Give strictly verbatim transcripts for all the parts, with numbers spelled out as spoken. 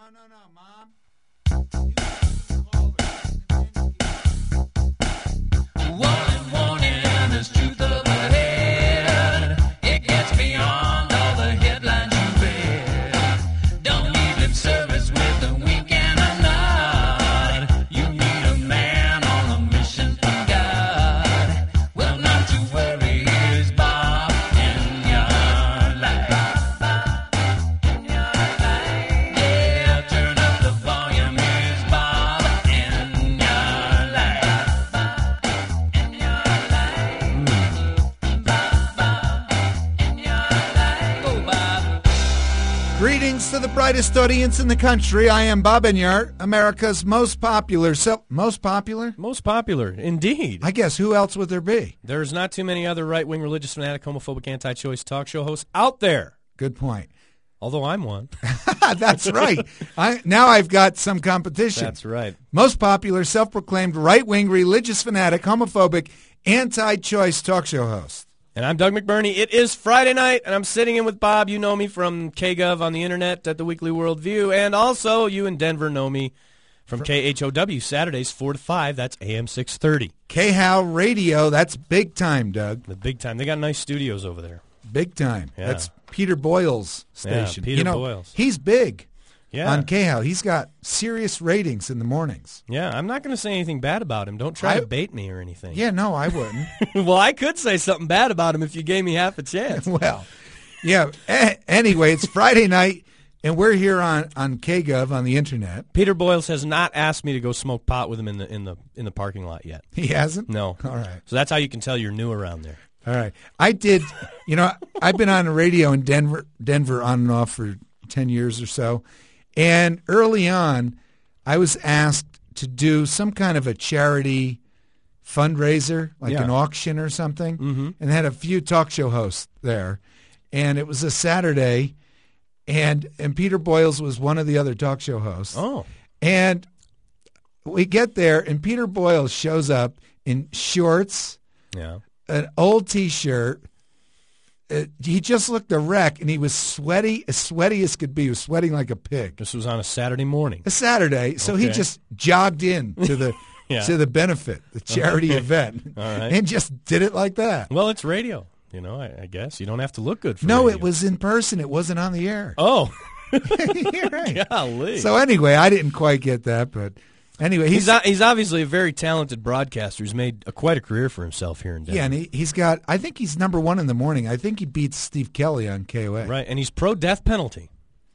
no, no, Mom. You One and one and there's truth up ahead. It gets beyond all the headlines you read. Don't need lip service with a wink and a nod. You need a man on a mission from God. Well, not to worry, here's Bob in your life. Bob in your life. Yeah, turn up the volume, here's Bob in your life. Bob in your life. Bob, Bob in your life. Go, Bob. Greetings to the brightest audience in the country. I am Bob Enyart, America's most popular. So, most popular? Most popular, indeed. I guess who else would there be? There's not too many other right-wing, religious, fanatic, homophobic, anti-choice talk show hosts out there, Good point. although I'm one. That's right. I, now I've got some competition. That's right. Most popular, self-proclaimed right-wing, religious fanatic, homophobic, anti-choice talk show host. And I'm Doug McBurney. It is Friday night, and I'm sitting in with Bob. You know me from K Gov on the internet at the Weekly Worldview, and also you in Denver know me from K H O W, Saturdays four to five. That's A M six thirty. K H O W Radio, that's big time, Doug. The big time. They got nice studios over there. Big time. Yeah. That's Peter Boyle's station. Peter you know, Boyle's. He's big Yeah. on K H O W. He's got serious ratings in the mornings. Yeah, I'm not going to say anything bad about him. Don't try I- to bait me or anything. Yeah, no, I wouldn't. Well, I could say something bad about him if you gave me half a chance. Well, yeah. A- anyway, it's Friday night, and we're here on, on K Gov on the internet. Peter Boyles has not asked me to go smoke pot with him in the in the in the parking lot yet. He hasn't? No. All right. So that's how you can tell you're new around there. All right. I did, you know, I've been on the radio in Denver, Denver on and off for ten years or so. And early on, I was asked to do some kind of a charity fundraiser, like Yeah. an auction or something, Mm-hmm. and had a few talk show hosts there. And it was a Saturday, and and Peter Boyles was one of the other talk show hosts. Oh. And we get there, and Peter Boyles shows up in shorts, Yeah. an old T-shirt. Uh, he just looked a wreck, and he was sweaty, as sweaty as could be. He was sweating like a pig. This was on a Saturday morning. A Saturday, so he Okay. just jogged in to the Yeah. to the benefit, the charity event, All right. and just did it like that. Well, it's radio. You know, I, I guess you don't have to look good for No, radio. it was in person. It wasn't on the air. Oh. You're right. Golly. So anyway, I didn't quite get that, but anyway, he's he's, o- he's obviously a very talented broadcaster who's made a, quite a career for himself here in Denver. yeah, and he, he's got. I think he's number one in the morning. I think he beats Steve Kelly on K O A. Right, and he's pro-death penalty.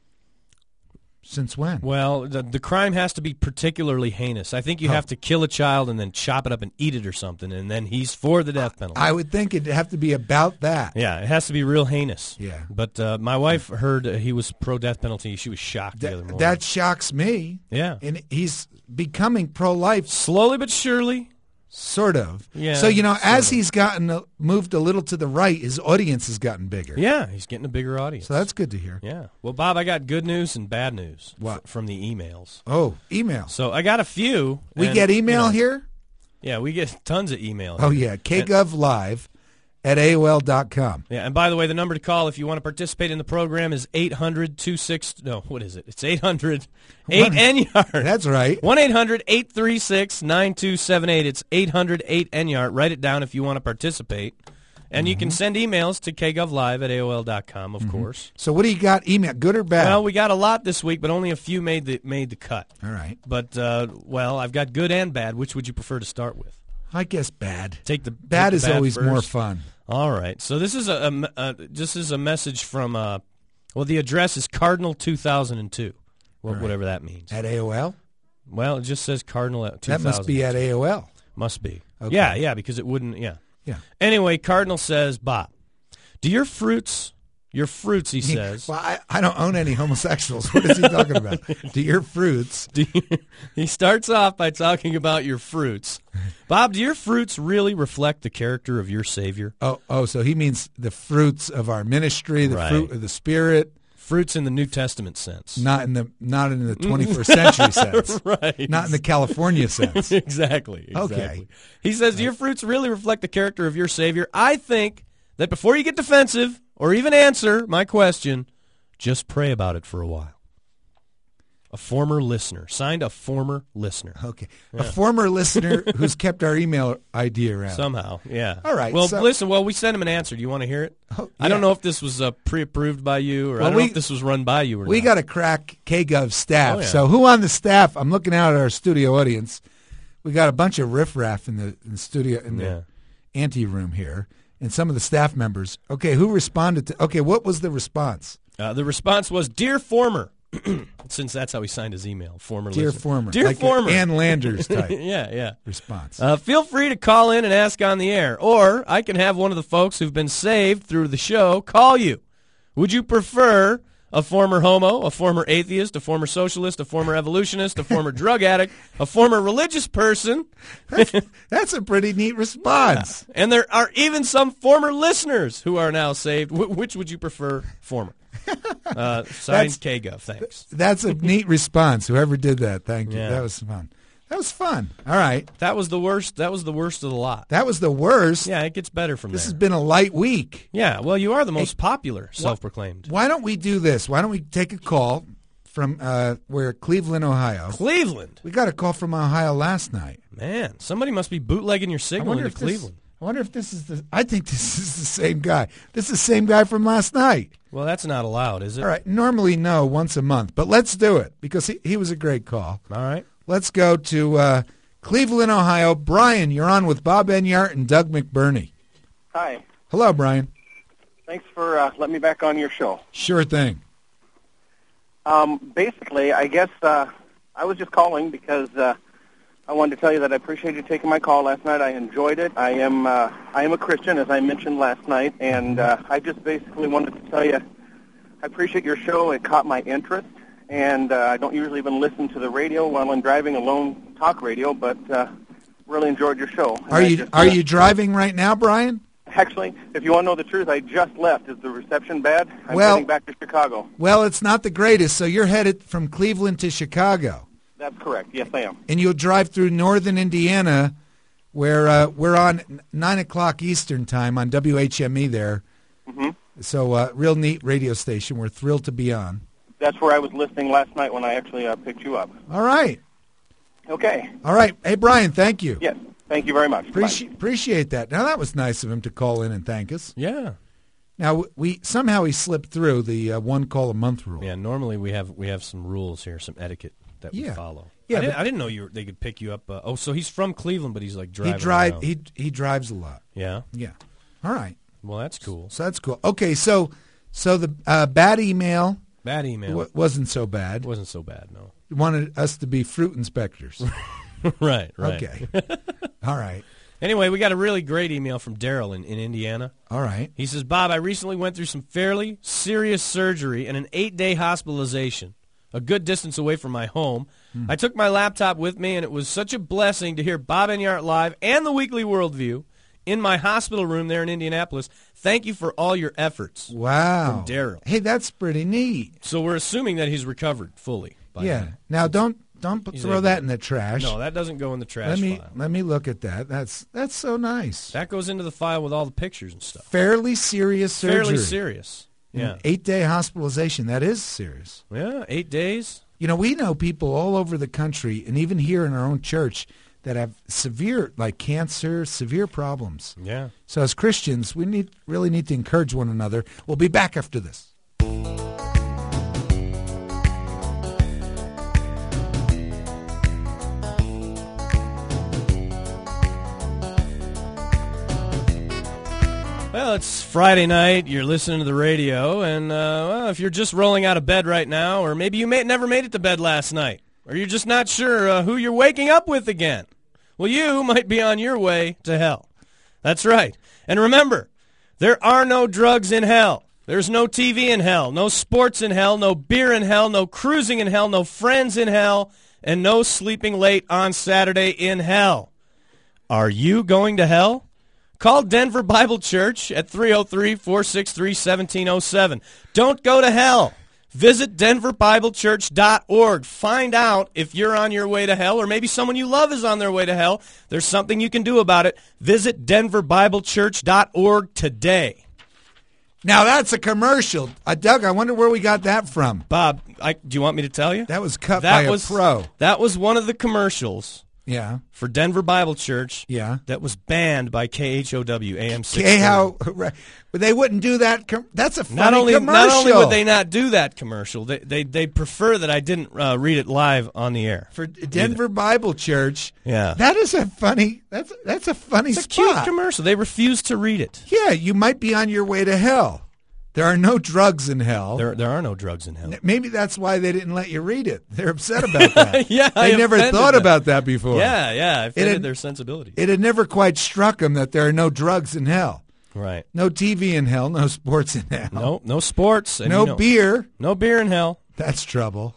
Since when? Well, the, the crime has to be particularly heinous. I think you Oh. have to kill a child and then chop it up and eat it or something, and then he's for the death penalty. I would think it'd have to be about that. Yeah, it has to be real heinous. Yeah. But uh, my wife heard uh, he was pro-death penalty. She was shocked the other That, morning. that shocks me. yeah. And he's becoming pro-life, Slowly but surely. sort of. Yeah, So, you know, sort as of. he's gotten a, moved a little to the right, his audience has gotten bigger. Yeah, he's getting a bigger audience. So that's good to hear. Yeah. Well, Bob, I got good news and bad news What? f- from the emails. Oh, email. So I got a few. We and, get email you know, here? Yeah, we get tons of email. Oh, here. yeah. KGov Live at A O L dot com. Yeah, and by the way, the number to call if you want to participate in the program is eight hundred two six. No, what is it? It's eight hundred eight N Y A R D. That's right. one eight hundred eight three six nine two seven eight. It's eight hundred eight N Y A R D. Write it down if you want to participate. And you can send emails to kgovlive at A O L dot com, of course. So what do you got? Email, good or bad? Well, we got a lot this week, but only a few made the made the cut. All right. But, uh, well, I've got good and bad. Which would you prefer to start with? I guess bad. Take the Bad take the is always first. more fun. All right. So this is a, a, me- uh, this is a message from uh, well, the address is Cardinal two thousand two, well, Right. whatever that means. At A O L? Well, it just says Cardinal at two That thousand. must be at A O L. Must be. Okay. Yeah, yeah, because it wouldn't. Yeah. Yeah. Anyway, Cardinal says, Bob, do your fruits, your fruits, he says. Well, I, I don't own any homosexuals. What is he talking about? Do your fruits? Do you, he starts off by talking about your fruits. Bob, do your fruits really reflect the character of your Savior? Oh, oh, so he means the fruits of our ministry, the Right. fruit of the Spirit, Fruits in the New Testament sense. not in the not in the twenty-first century sense, Right. not in the California sense. exactly, exactly. Okay. He says, do your fruits really reflect the character of your Savior? I think that before you get defensive or even answer my question, just pray about it for a while. A former listener. Signed a former listener. Okay. A former listener who's kept our email I D around. Somehow, yeah. All right, Well, so- listen, well, we sent him an answer. Do you want to hear it? Oh, I don't yeah. know if this was uh, pre-approved by you, or I Well, don't we- know if this was run by you or We not. got to crack KGov staff. Oh, yeah. So who on the staff? I'm looking out at our studio audience. We got a bunch of riffraff in the, in the studio, in the Yeah. ante room here, and some of the staff members. Okay, who responded to? Okay, what was the response? Uh, the response was, "Dear former," since that's how he signed his email, former Dear listener. former. Dear like a former. Ann Landers type yeah, yeah. response. Uh, feel free to call in and ask on the air, or I can have one of the folks who've been saved through the show call you. Would you prefer a former homo, a former atheist, a former socialist, a former evolutionist, a former drug addict, a former religious person? That's a pretty neat response. And there are even some former listeners who are now saved. Wh- which would you prefer? Former. Uh, signed That's- KGov, thanks. That's a neat response. Whoever did that, thank you. Yeah. That was fun. That was fun. All right. That was the worst. That was the worst of the lot. That was the worst. Yeah, it gets better from This there. has been a light week. Yeah, well, you are the most popular, self-proclaimed. Why don't we do this? Why don't we take a call from uh, where Cleveland, Ohio? Cleveland. We got a call from Ohio last night. Man, somebody must be bootlegging your I signal wonder into if this, Cleveland. I wonder if this is the. I think this is the same guy. This is the same guy from last night. Well, that's not allowed, is it? All right. Normally, no, once a month, but let's do it because he, he was a great call. All right. Let's go to uh, Cleveland, Ohio. Brian, you're on with Bob Enyart and Doug McBurney. Hi. Hello, Brian. Thanks for uh, letting me back on your show. Sure thing. Um, basically, I guess uh, I was just calling because uh, I wanted to tell you that I appreciate you taking my call last night. I enjoyed it. I am uh, I am a Christian, as I mentioned last night, and uh, I just basically wanted to tell you I appreciate your show. It caught my interest, and uh, I don't usually even listen to the radio while I'm driving alone, talk radio, but uh, really enjoyed your show. And Are I you just, are uh, you driving right now, Brian? Actually, if you want to know the truth, I just left. Is the reception bad? I'm Well- heading back to Chicago. Well, it's not the greatest, so you're headed from Cleveland to Chicago, That's correct. Yes, I am. and you'll drive through northern Indiana, where uh, we're on n- nine o'clock Eastern time on W H M E there. Mhm. So, uh, real neat radio station. We're thrilled to be on. That's where I was listening last night when I actually uh, picked you up. All right, Okay. all right. Hey, Brian, thank you. Yes. Thank you very much. Bye. Appreciate appreciate that. Now that was nice of him to call in and thank us. Yeah. Now we somehow he slipped through the uh, one call a month rule. Yeah, normally we have we have some rules here, some etiquette that we Yeah. follow. Yeah, I, didn't, but- I didn't know you were, they could pick you up. Uh, oh, so he's from Cleveland, but he's like he driving drive around. he he drives a lot. Yeah. Yeah. All right. Well, that's cool. So that's cool. Okay, so so the uh, bad email Bad email. w- wasn't so bad. wasn't so bad, no. You wanted us to be fruit inspectors. right, right. Okay. All right. Anyway, we got a really great email from Daryl in, in Indiana. All right. He says, Bob, I recently went through some fairly serious surgery and an eight-day hospitalization, a good distance away from my home. I took my laptop with me, and it was such a blessing to hear Bob Enyart Live and the Weekly Worldview in my hospital room there in Indianapolis. Thank you for all your efforts. Wow. From Daryl. Hey, that's pretty neat. So we're assuming that he's recovered fully. By Yeah. now. Now don't don't p- He's throw able- that in the trash. No, that doesn't go in the trash let me file. let me look at that. That's that's so nice. That goes into the file with all the pictures and stuff. Fairly serious surgery. Fairly serious. Yeah. Eight day hospitalization. That is serious. Yeah, eight days. You know, we know people all over the country and even here in our own church that have severe, like cancer, severe problems. Yeah. So as Christians, we need really need to encourage one another. We'll be back after this. Well, it's Friday night. You're listening to the radio, and uh, well, if you're just rolling out of bed right now, or maybe you may, never made it to bed last night, or you're just not sure uh, who you're waking up with again, well, you might be on your way to hell. That's right. And remember, there are no drugs in hell. There's no T V in hell, no sports in hell, no beer in hell, no cruising in hell, no friends in hell, and no sleeping late on Saturday in hell. Are you going to hell? Call Denver Bible Church at three oh three, four six three, one seven oh seven. Don't go to hell. Visit denver bible church dot org. Find out if you're on your way to hell, or maybe someone you love is on their way to hell. There's something you can do about it. Visit denver bible church dot org today. Now that's a commercial. Uh, Doug, I wonder where we got that from. Bob, I, do you want me to tell you? That was cut that by was, a pro. That was one of the commercials Yeah. for Denver Bible Church Yeah. that was banned by K H O W, A M six thirty. Okay, how? But they wouldn't do that. Com- that's a funny Not only, commercial. not only would they not do that commercial, they they they prefer that I didn't uh, read it live on the air. For Denver Bible Church. Yeah. That is a funny. That's that's a funny It's a spot. cute commercial. They refuse to read it. Yeah, you might be on your way to hell. There are no drugs in hell. There there are no drugs in hell. Maybe that's why they didn't let you read it. They're upset about that. Yeah, they I never offended thought them. about that before. Yeah, yeah, I offended had- their sensibilities. It had never quite struck them that there are no drugs in hell. Right. No T V in hell, no sports in hell. No no sports. And no you know, beer. No beer in hell. That's trouble.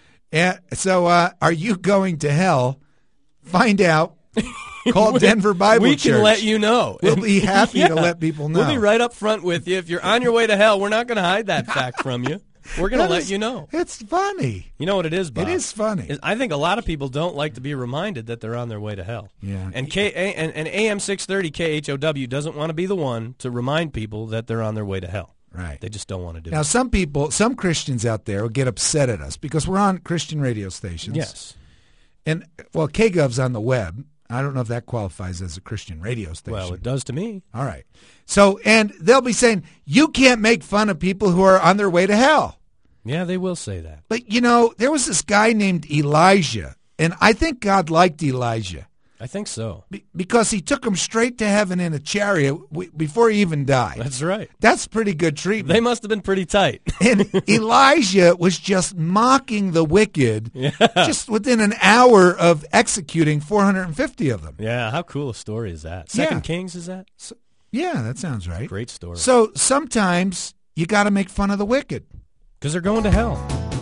And so, uh, are you going to hell? Find out. Call Denver Bible we Church. can let you know. We'll be happy Yeah. to let people know. We'll be right up front with you. If you're on your way to hell, we're not going to hide that fact from you. We're going to That let is- you know. It's funny. You know what it is, Bob? It is funny. Is I think a lot of people don't like to be reminded that they're on their way to hell. Yeah. And K A- and, and A M six thirty K H O W doesn't want to be the one to remind people that they're on their way to hell. Right. They just don't want to do Now, it. some people, some Christians out there will get upset at us because we're on Christian radio stations. Yes. And, well, K Gov's on the web. I don't know if that qualifies as a Christian radio station. Well, it does to me. All right. So, and they'll be saying, you can't make fun of people who are on their way to hell. Yeah, they will say that. But, you know, there was this guy named Elijah, and I think God liked Elijah I think so. be- because he took him straight to heaven in a chariot w- before he even died. That's right. That's pretty good treatment. They must have been pretty tight. And Elijah was just mocking the wicked Yeah. just within an hour of executing four hundred fifty of them. Yeah, how cool a story is that? Second Yeah. Kings, is that? Yeah, that sounds right. Great story. So sometimes you got to make fun of the wicked. Because they're going to hell.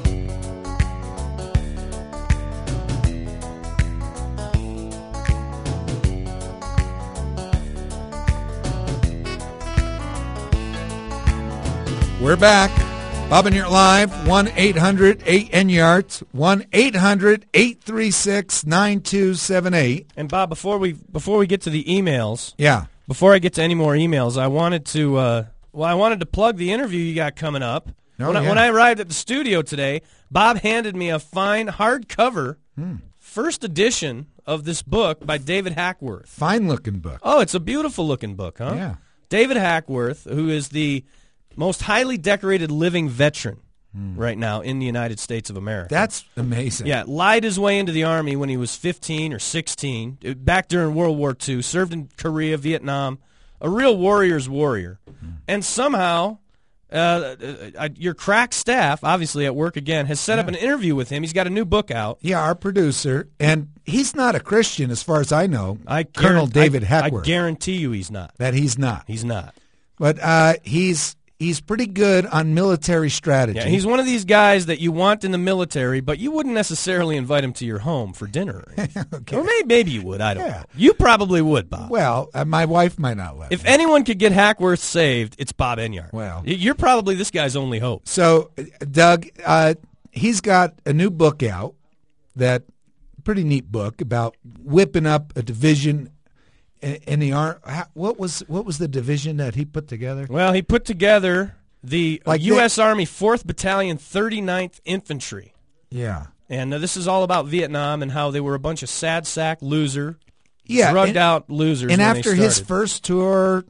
We're back. Bob and Yart Live, one eight hundred eight N Yart, one eight hundred eight three six nine two seven eight. And Bob, before we before we get to the emails, Yeah. before I get to any more emails, I wanted to uh, well, I wanted to plug the interview you got coming up. Oh, when, I, yeah. when I arrived at the studio today, Bob handed me a fine hardcover Hmm. first edition of this book by David Hackworth. Fine-looking book. Oh, it's a beautiful looking book, huh? Yeah. David Hackworth, who is the most highly decorated living veteran right now in the United States of America. That's amazing. Yeah, lied his way into the Army when he was fifteen or sixteen, uh, back during World War Two, served in Korea, Vietnam, a real warrior's warrior. And somehow, uh, uh, uh, your crack staff, obviously at work again, has set up an interview with him. He's got a new book out. Yeah, our producer, and he's not a Christian as far as I know, I Colonel guaran- David I, Hackworth, I guarantee you he's not. that he's not. He's not. But uh, he's he's pretty good on military strategy. Yeah, he's one of these guys that you want in the military, but you wouldn't necessarily invite him to your home for dinner. Okay. Or maybe, maybe you would. I don't Yeah. know. You probably would, Bob. Well, uh, my wife might not let If me. anyone could get Hackworth saved, it's Bob Enyart. Well. Y- you're probably this guy's only hope. So, uh, Doug, uh, he's got a new book out, that pretty neat book about whipping up a division in, in the army. What was what was the division that he put together? Well, he put together the Like U S Army fourth Battalion, thirty-ninth Infantry. Yeah, And uh, this is all about Vietnam and how they were a bunch of sad sack loser, yeah. drugged and, out losers. and when after they his started. first tour,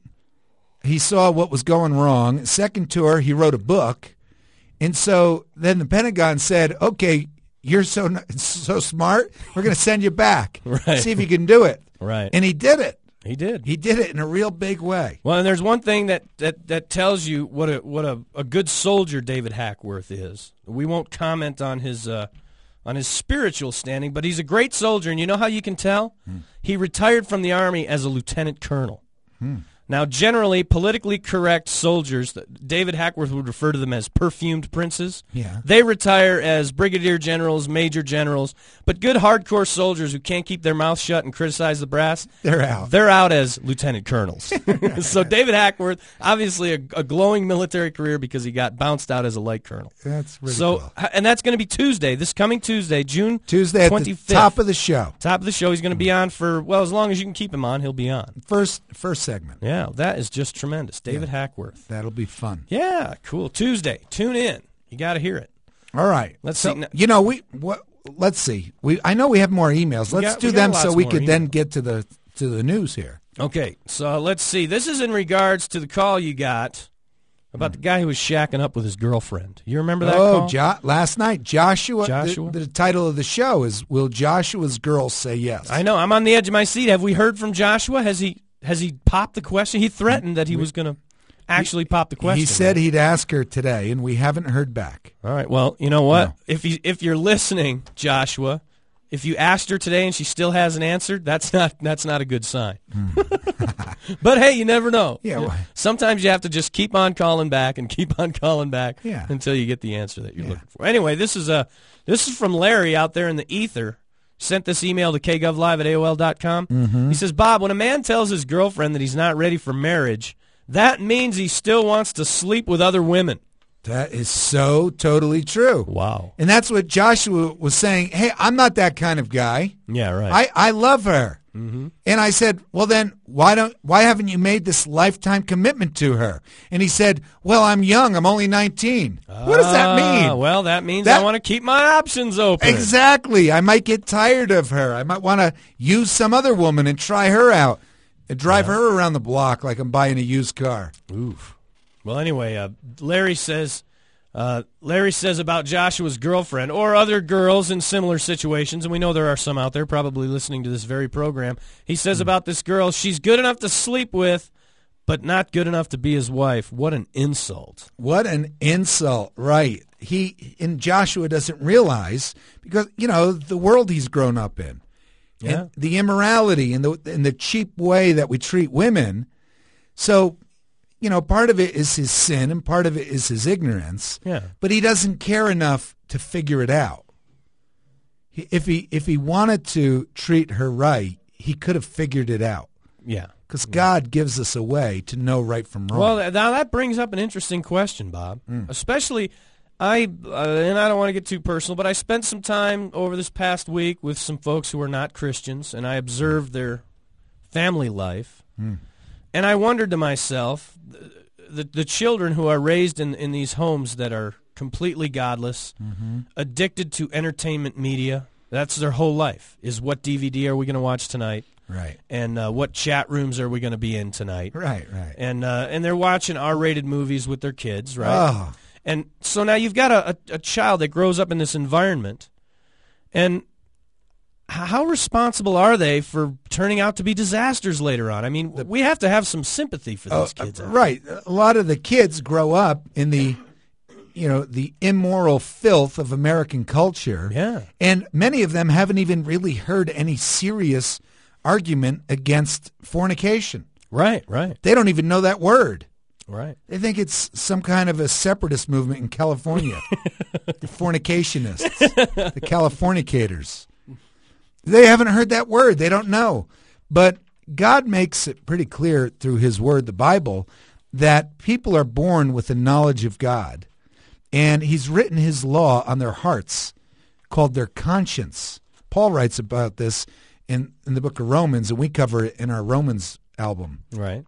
he saw what was going wrong. Second tour, he wrote a book, and so then the Pentagon said, "Okay, you're so n- so smart. We're going to send you back. Right. See if you can do it." Right. And he did it. He did. He did it in a real big way. Well, and there's one thing that, that, that tells you what a what a, a good soldier David Hackworth is. We won't comment on his uh, on his spiritual standing, but he's a great soldier, and you know how you can tell? Hmm. He retired from the Army as a lieutenant colonel. Now, generally, politically correct soldiers, David Hackworth would refer to them as perfumed princes. Yeah. They retire as brigadier generals, major generals, but good hardcore soldiers who can't keep their mouth shut and criticize the brass, They're out. they're out as lieutenant colonels. So David Hackworth, obviously a, a glowing military career because he got bounced out as a light colonel. That's really So, cool. and that's going to be Tuesday, this coming Tuesday, June Tuesday at twenty-fifth. the top of the show. Top of the show. He's going to be on for, well, as long as you can keep him on, he'll be on. First first segment. Yeah. Now, that is just tremendous. David Yeah. Hackworth. That'll be fun. Yeah, cool. Tuesday. Tune in. You got to hear it. All right. Let's so, see. You know, we what? Let's see. We I know we have more emails. We Let's got- do we got them lots so we more could then emails. get to the to the news here. Okay, so let's see. This is in regards to the call you got about the guy who was shacking up with his girlfriend. You remember that oh, call? jo- last night, Joshua. the- Joshua? The, title of the show is "Will Joshua's Girl Say Yes?" I know. I'm on the edge of my seat. Have we heard from Joshua? Has he has he popped the question? He threatened that he was going to actually pop the question. He said right? he'd ask her today, and we haven't heard back. All right. Well, you know what? No. If you if you're listening, Joshua, if you asked her today and she still hasn't answered, that's not that's not a good sign. But hey, you never know. Yeah, well- Sometimes you have to just keep on calling back and keep on calling back Yeah. until you get the answer that you're Yeah. looking for. Anyway, this is a this is from Larry out there in the ether. Sent this email to k gov live at A O L dot com. Mm-hmm. He says, Bob, when a man tells his girlfriend that he's not ready for marriage, that means he still wants to sleep with other women. That is so totally true. Wow. And that's what Joshua was saying. Hey, I'm not that kind of guy. Yeah, right. I, I love her. Mm-hmm. And I said, well, then why don't why haven't you made this lifetime commitment to her? And he said, well, I'm young. I'm only nineteen. What does that Ah, mean? Well, that means That- I want to keep my options open. Exactly. I might get tired of her. I might want to use some other woman and try her out and drive her around the block like I'm buying a used car. Oof. Well, anyway, uh, Larry says uh, Larry says about Joshua's girlfriend or other girls in similar situations, and we know there are some out there probably listening to this very program. He says about this girl, she's good enough to sleep with, but not good enough to be his wife. What an insult. What an insult, right? He and Joshua doesn't realize because, you know, the world he's grown up in. Yeah. And the immorality and the and the cheap way that we treat women. So, you know, part of it is his sin and part of it is his ignorance. Yeah. But he doesn't care enough to figure it out. He, if he if he wanted to treat her right, he could have figured it out. Yeah. Because God gives us a way to know right from wrong. Well, th- now that brings up an interesting question, Bob. Especially, I uh, and I don't want to get too personal, but I spent some time over this past week with some folks who are not Christians, and I observed their family life, and I wondered to myself, the, the, the children who are raised in in these homes that are completely godless, addicted to entertainment media. That's their whole life. Is what D V D are we going to watch tonight? right, And uh, what chat rooms are we going to be in tonight? right, right. And uh, and they're watching R-rated movies with their kids, right? Oh, And so now you've got a, a, a child that grows up in this environment, and h- how responsible are they for turning out to be disasters later on? I mean, we have to have some sympathy for oh, these kids. out right. A lot of the kids grow up in the, you know, the immoral filth of American culture. Yeah. And many of them haven't even really heard any serious argument against fornication. there. Right, right, They don't even know that word. right. They think it's some kind of a separatist movement in California. The fornicationists, the Californicators. They haven't heard that word. They don't know. But God makes it pretty clear through his word, the Bible, that people are born with the knowledge of God. And he's written his law on their hearts, called their conscience. Paul writes about this in, in the book of Romans, and we cover it in our Romans album. Right.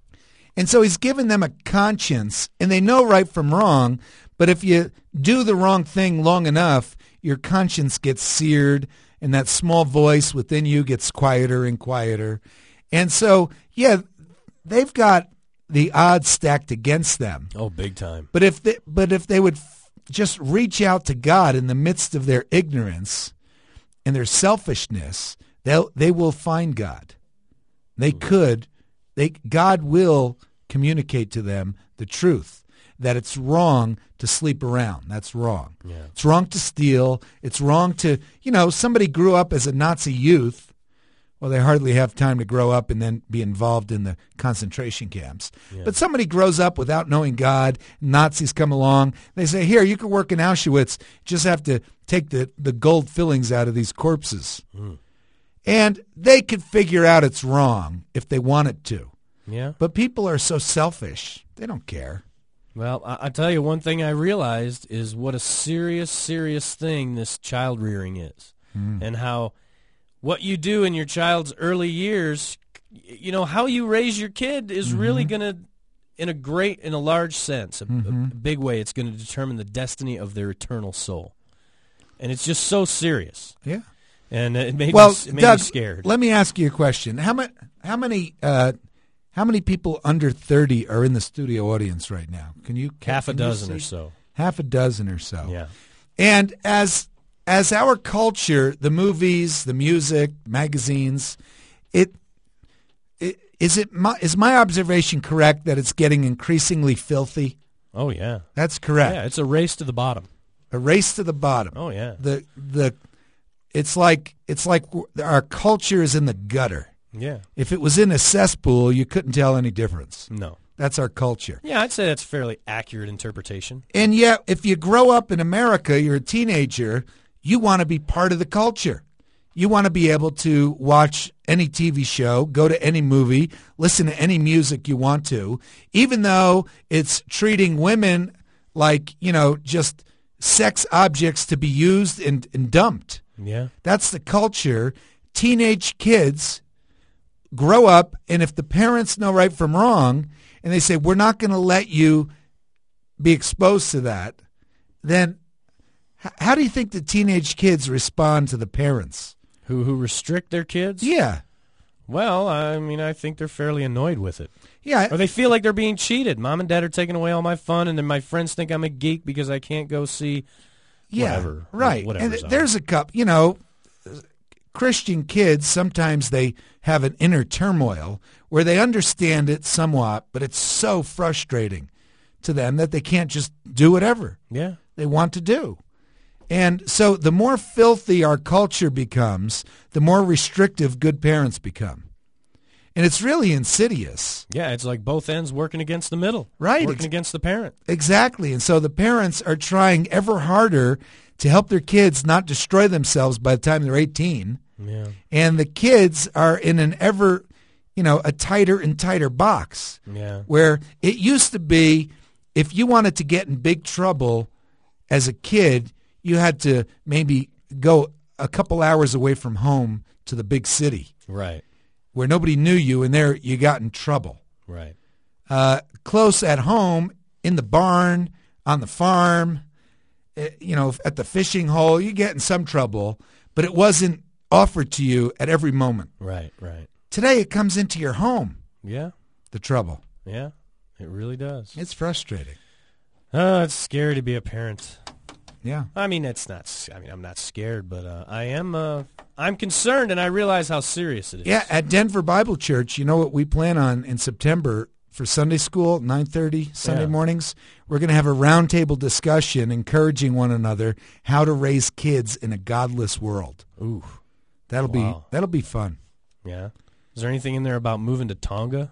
And so he's given them a conscience, and they know right from wrong, but if you do the wrong thing long enough, your conscience gets seared, and that small voice within you gets quieter and quieter. And so, yeah, they've got the odds stacked against them. Oh, big time. But if they, but if they would f- just reach out to God in the midst of their ignorance and their selfishness, they'll they will find God. They could, they God will communicate to them the truth that it's wrong to sleep around. That's wrong. Yeah. It's wrong to steal. It's wrong to, you know, somebody grew up as a Nazi youth. Well, they hardly have time to grow up and then be involved in the concentration camps. But somebody grows up without knowing God, Nazis come along, they say, here, you can work in Auschwitz, just have to take the, the gold fillings out of these corpses. Mm. And they could figure out it's wrong if they wanted to. Yeah. But people are so selfish, they don't care. Well, I, I tell you, one thing I realized is what a serious, serious thing this child rearing is, and how what you do in your child's early years c- you know, how you raise your kid is Mm-hmm. really going to, in a great, in a large sense, a, Mm-hmm. a big way, it's going to determine the destiny of their eternal soul. And it's just so serious. Yeah. And it made, Well, me, it made Doug, me scared. let me ask you a question. How many, how many, uh, how many people under thirty are in the studio audience right now? Can you Half a can you dozen or see? so. Half a dozen or so. Yeah. And as as our culture, the movies, the music, magazines, it, it is it my, is my observation correct that it's getting increasingly filthy? Oh, yeah. That's correct. Yeah, it's a race to the bottom. A race to the bottom. Oh, yeah. The the it's like it's like our culture is in the gutter. Yeah. If it was in a cesspool, you couldn't tell any difference. No. That's our culture. Yeah, I'd say that's a fairly accurate interpretation. And yet, if you grow up in America, you're a teenager, you want to be part of the culture. You want to be able to watch any T V show, go to any movie, listen to any music you want to, even though it's treating women like, you know, just sex objects to be used and, and dumped. Yeah. That's the culture. Teenage kids grow up, and if the parents know right from wrong, and they say, we're not going to let you be exposed to that, then h- how do you think the teenage kids respond to the parents? Who who restrict their kids? Yeah. Well, I mean, I think they're fairly annoyed with it. Yeah. Or they feel like they're being cheated. Mom and dad are taking away all my fun, and then my friends think I'm a geek because I can't go see yeah. whatever. Right. Whatever's And on. there's a couple, you know, Christian kids, sometimes they have an inner turmoil where they understand it somewhat, but it's so frustrating to them that they can't just do whatever Yeah. they want to do. And so the more filthy our culture becomes, the more restrictive good parents become. And it's really insidious. Yeah, it's like both ends working against the middle. Right. Working Ex- against the parent. Exactly. And so the parents are trying ever harder to help their kids not destroy themselves by the time they're eighteen. Yeah. And the kids are in an ever, you know, a tighter and tighter box. Yeah. Where it used to be, if you wanted to get in big trouble as a kid, you had to maybe go a couple hours away from home to the big city Right. where nobody knew you, and there you got in trouble. Right. Uh, close at home, in the barn, on the farm, uh, you know, at the fishing hole, you get in some trouble, but it wasn't offered to you at every moment. Right. Right. Today it comes into your home, Yeah. the trouble. Yeah. It really does. It's frustrating. Oh, it's scary to be a parent. Yeah. I mean, it's not. s- I mean, I'm not scared, but uh, I am. Uh, I'm concerned, and I realize how serious it is. Yeah, at Denver Bible Church, you know what we plan on in September for Sunday school, nine thirty Sunday Yeah. mornings? We're going to have a roundtable discussion encouraging one another how to raise kids in a godless world. Ooh. That'll Wow. be that'll be fun. Yeah. Is there anything in there about moving to Tonga?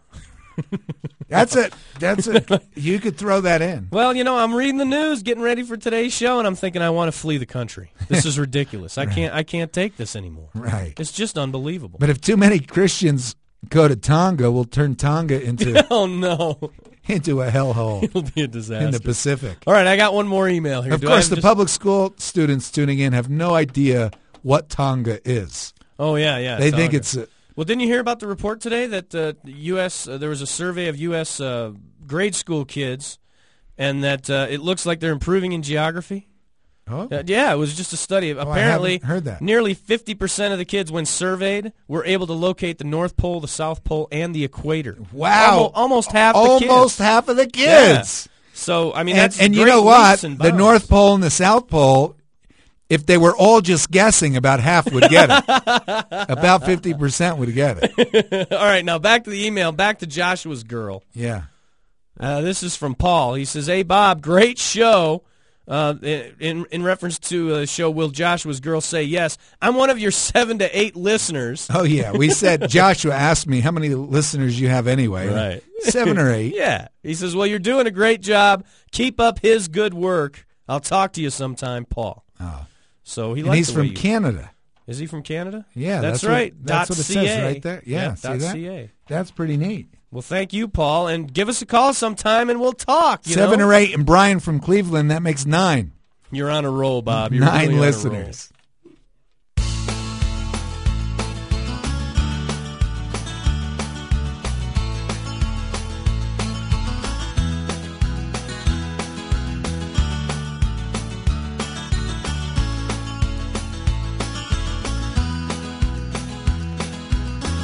That's it. That's it. You could throw that in. Well, you know, I'm reading the news, getting ready for today's show, and I'm thinking I want to flee the country. This is ridiculous. I can't. I can't take this anymore. Right. It's just unbelievable. But if too many Christians go to Tonga, we'll turn Tonga into Oh no, into a hellhole it'll be a disaster. in the Pacific. All right, I got one more email here. Of Do I course, have the just- public school students tuning in have no idea what Tonga is. Oh yeah, yeah. They think Tonga. it's a, Well, didn't you hear about the report today that uh, the U S Uh, there was a survey of U S Uh, grade school kids, and that uh, it looks like they're improving in geography? oh, Uh, yeah, it was just a study. I Apparently, haven't heard that. nearly fifty percent of the kids, when surveyed, were able to locate the North Pole, the South Pole, and the equator. wow, Almo- almost half the kids. almost half of the kids. So, I mean, And, that's and you great know what? leaps and The bounds. North Pole and the South Pole, if they were all just guessing, about half would get it. About fifty percent would get it. All right, now back to the email, back to Joshua's girl. Yeah. Uh, this is from Paul. He says, "Hey Bob, great show." Uh, in in reference to the show, Will Joshua's Girl Say Yes? I'm one of your seven to eight listeners. Oh, yeah. We said, Joshua asked me how many listeners you have anyway. Right. Seven or eight. Yeah. He says, "Well, you're doing a great job. Keep up his good work. I'll talk to you sometime, Paul." Oh. So he And likes he's the from way you- Canada. Is he from Canada? Yeah, that's, that's what- right. that's dot what it C says A. right there. Yeah, see dot that? .ca. That's pretty neat. Well, thank you, Paul, and give us a call sometime, and we'll talk. You Seven know? or eight. And Brian from Cleveland, that makes nine. You're on a roll, Bob. You're Nine really on a listeners.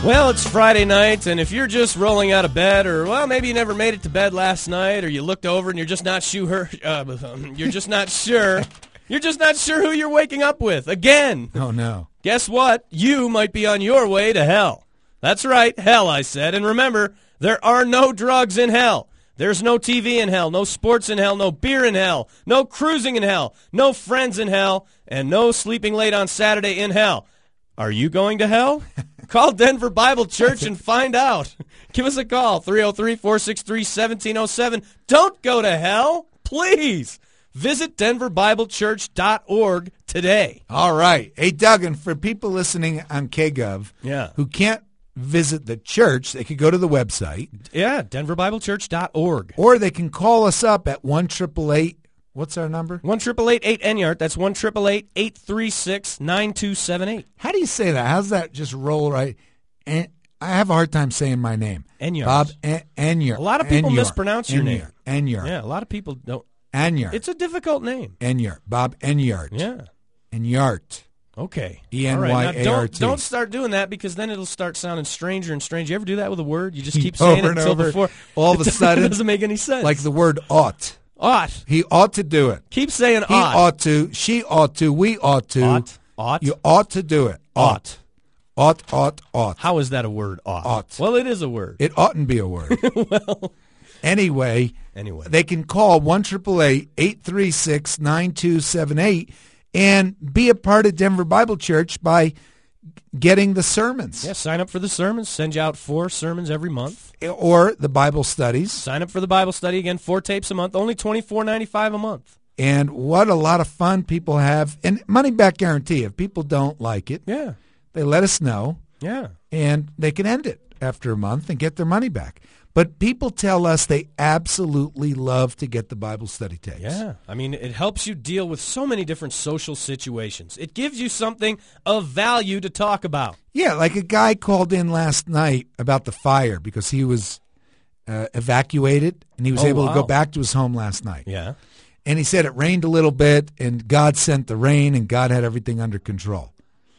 Well, it's Friday night, and if you're just rolling out of bed, or well, maybe you never made it to bed last night, or you looked over and you're just not sure, uh, you're just not sure, you're just not sure who you're waking up with again. Oh no! Guess what? You might be on your way to hell. That's right, hell, I said. And remember, there are no drugs in hell. There's no T V in hell, no sports in hell, no beer in hell, no cruising in hell, no friends in hell, and no sleeping late on Saturday in hell. Are you going to hell? Call Denver Bible Church and find out. Give us a call, three oh three, four six three, one seven oh seven. Don't go to hell, please. Visit denver bible church dot org today. All right. Hey, Doug, and for people listening on K Gov Yeah. who can't visit the church, they could go to the website. Yeah, denver bible church dot org. Or they can call us up at one eight eight eight. What's our number? one eight eight eight N Y A R T. That's one eight eight eight, eight three six, nine two seven eight. How do you say that? How's that just roll right? En- I have a hard time saying my name. Enyart. Bob En- Enyart. A lot of people Enyart. mispronounce your name. Enyart. Enyart. Yeah, a lot of people don't. Enyart. It's a difficult name. Enyart. Bob Enyart. Yeah. Enyart. Okay. E N All Y right. A Now, R don't, T. don't start doing that because then it'll start sounding stranger and stranger. You ever do that with a word? You just keep Over saying it and until over. before. All of a it sudden, doesn't make any sense. Like the word ought. ought. He ought to do it. Keep saying He ought. ought to. She ought to. We ought to. Ought. Ought. You ought to do it. Ought. Ought, ought, ought. How is that a word? Ought. Ought. Well, it is a word. It oughtn't be a word. well. Anyway, Anyway. they can call one eight eight eight, eight three six, nine two seven eight and be a part of Denver Bible Church by getting the sermons. Yeah, sign up for the sermons. Send you out four sermons every month. Or the Bible studies. Sign up for the Bible study. Again, four tapes a month. Only twenty-four ninety-five a month. And what a lot of fun people have. And money back guarantee. If people don't like it, Yeah. they let us know. Yeah. And they can end it after a month and get their money back. But people tell us they absolutely love to get the Bible study tapes. Yeah. I mean, it helps you deal with so many different social situations. It gives you something of value to talk about. Yeah, like a guy called in last night about the fire because he was uh, evacuated and he was Oh, able to go wow. back to his home last night. Yeah. And he said it rained a little bit and God sent the rain and God had everything under control.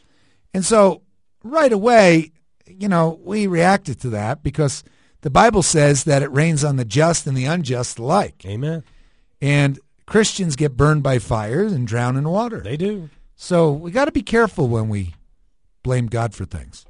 And so right away, you know, we reacted to that because the Bible says that it rains on the just and the unjust alike. Amen. And Christians get burned by fires and drown in water. They do. So we got to be careful when we blame God for things.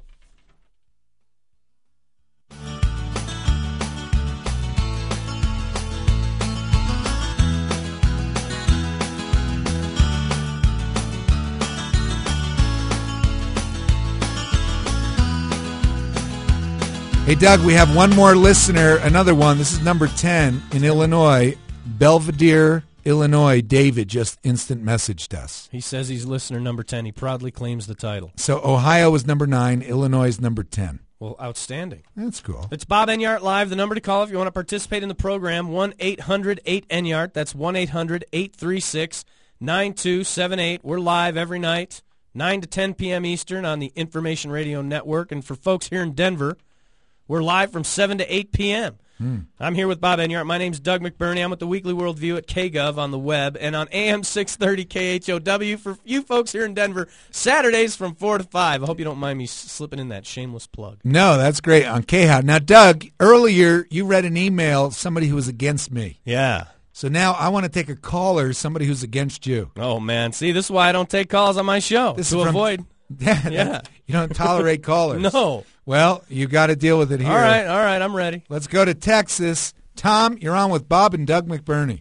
Hey, Doug, we have one more listener, another one. This is number ten in Illinois, Belvedere, Illinois. David just instant messaged us. He says he's listener number ten. He proudly claims the title. So Ohio is number nine, Illinois is number ten. Well, outstanding. That's cool. It's Bob Enyart Live. The number to call if you want to participate in the program, one eight hundred eight N Y A R T. That's one eight hundred eight three six nine two seven eight. We're live every night, nine to ten p.m. Eastern on the Information Radio Network. And for folks here in Denver, we're live from seven to eight p.m. Mm. I'm here with Bob Enyart. My name's Doug McBurney. I'm with the Weekly Worldview at K Gov on the web and on A M six thirty K H O W for you folks here in Denver, Saturdays from four to five. I hope you don't mind me slipping in that shameless plug. No, that's great on K H O W. Now, Doug, earlier you read an email, somebody who was against me. Yeah. So now I want to take a caller, somebody who's against you. Oh, man. See, this is why I don't take calls on my show, This to is from- avoid. Yeah. Yeah. You don't tolerate callers. No. Well, you got to deal with it here. All right, all right, I'm ready. Let's go to Texas. Tom, you're on with Bob and Doug McBurney.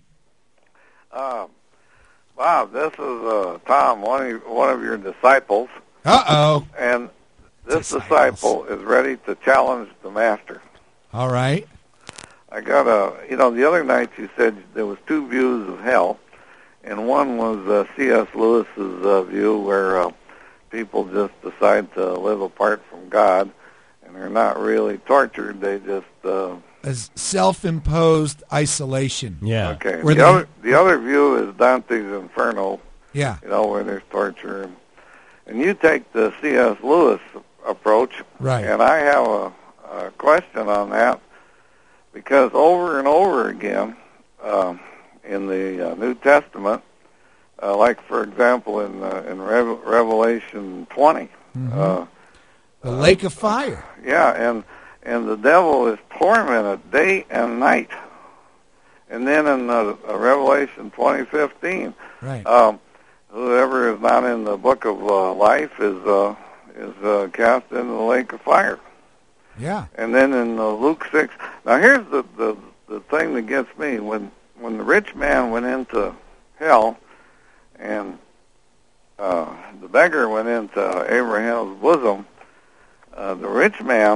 Uh, Bob, this is uh, Tom, one of, your, one of your disciples, Uh-oh. and this Disciples. disciple is ready to challenge the master. All right. I got a, you know, the other night you said there was two views of hell, and one was uh, C S Lewis's uh, view where uh, people just decide to live apart from God, and they're not really tortured, they just... Uh, As self-imposed isolation. Yeah. okay. Where The they- other, the other view is Dante's Inferno, Yeah. you know, where there's torture. And, and you take the C S Lewis approach, Right. and I have a, a question on that, because over and over again um, in the uh, New Testament, uh, like, for example, in uh, in Rev- Revelation twenty, Mhm. uh, The lake of fire. Yeah, and and the devil is tormented day and night. And then in uh, Revelation twenty fifteen, Right. um, whoever is not in the book of uh, life is uh, is uh, cast into the lake of fire. Yeah. And then in uh, Luke six, now here's the, the the thing that gets me. When when the rich man went into hell, and uh, the beggar went into Abraham's bosom, uh, the rich man,